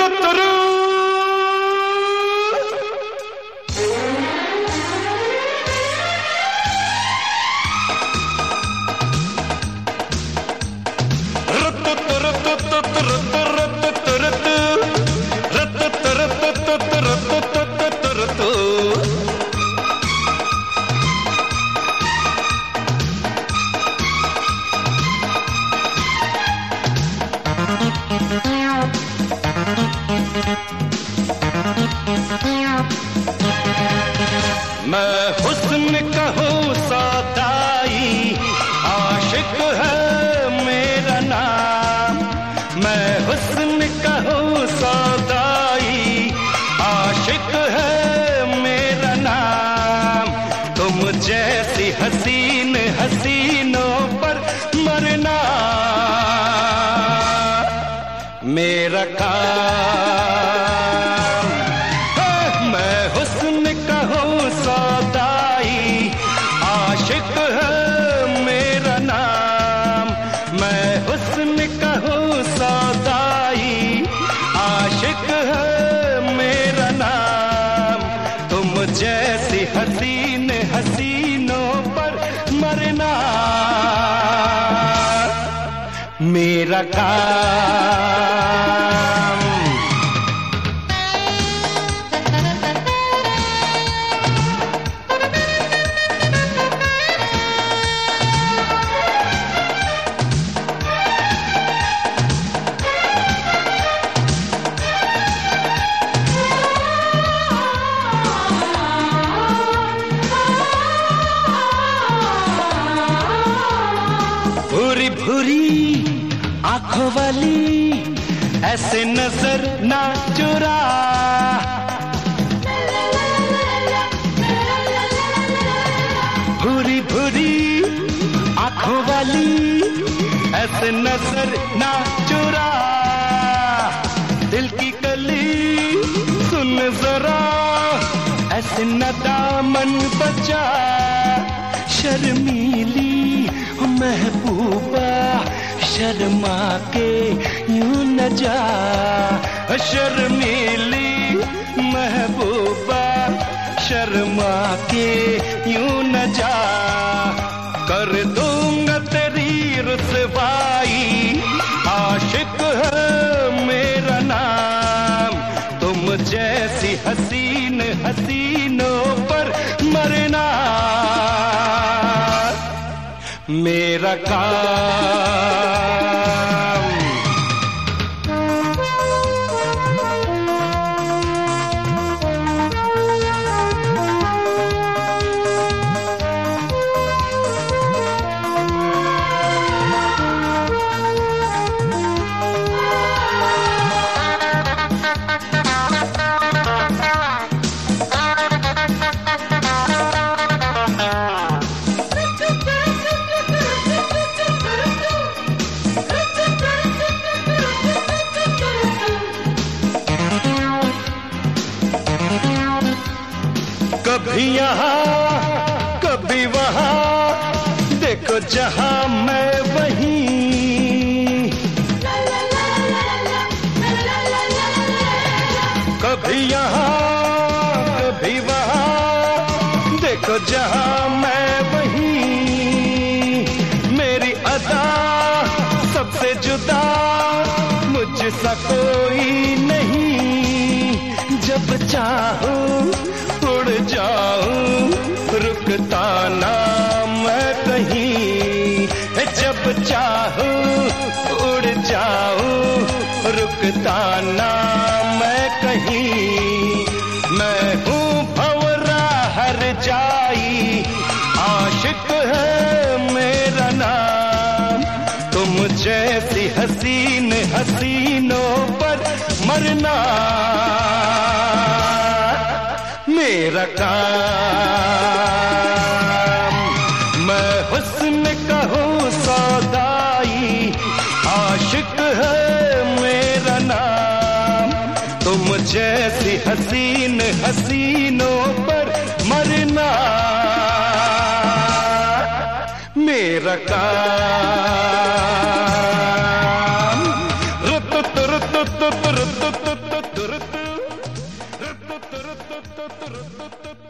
मैं हुस्न का हूँ सौदाई, आशिक है मेरा नाम। मैं हुस्न का हूँ सौदाई, आशिक है मेरा नाम। तुम जैसी हसीन हसीनों पर मरना मेरा काम। मैं हुस्न का हूँ सौदाई, आशिक है मेरा नाम। मैं हुस्न का हूँ सौदाई, आशिक है मेरा नाम। तुम जैसी हसीन हसीनों पर मरना मेरा काम। भूरी भूरी आंखों वाली ऐसे नजर ना चुरा। भूरी भूरी आंखों वाली ऐसे नजर ना चुरा। दिल की कली सुन जरा, ऐसे न दामन बचा। शर्मीली महबूबा शर्मा के यूं न जा। शर्मीली महबूबा शर्मा के यूं न जा। कर दूंगा तेरी रुसवाई, आशिक है मेरा नाम। तुम जैसी हसीन हसीनों पर मरना मेरा काम। कभी यहाँ कभी वहाँ, देखो जहाँ मैं वहीं। कभी यहाँ कभी वहाँ, देखो जहाँ मैं वहीं। मेरी अदा सबसे जुदा मुझसा कोई नहीं। जब चाहूं उड़ जाऊं, रुकता ना मैं कहीं। जब चाहूं उड़ जाऊं, रुकता ना मैं कहीं। मैं हूँ भंवरा हर जाई, आशिक है मेरा नाम। तुम जैसी हसीन हसीनों पर मरना मेरा काम। मैं हुस्न का हूँ सौदाई, आशिक है मेरा नाम। तुम जैसी हसीन हसीनों पर मरना मेरा काम। रुत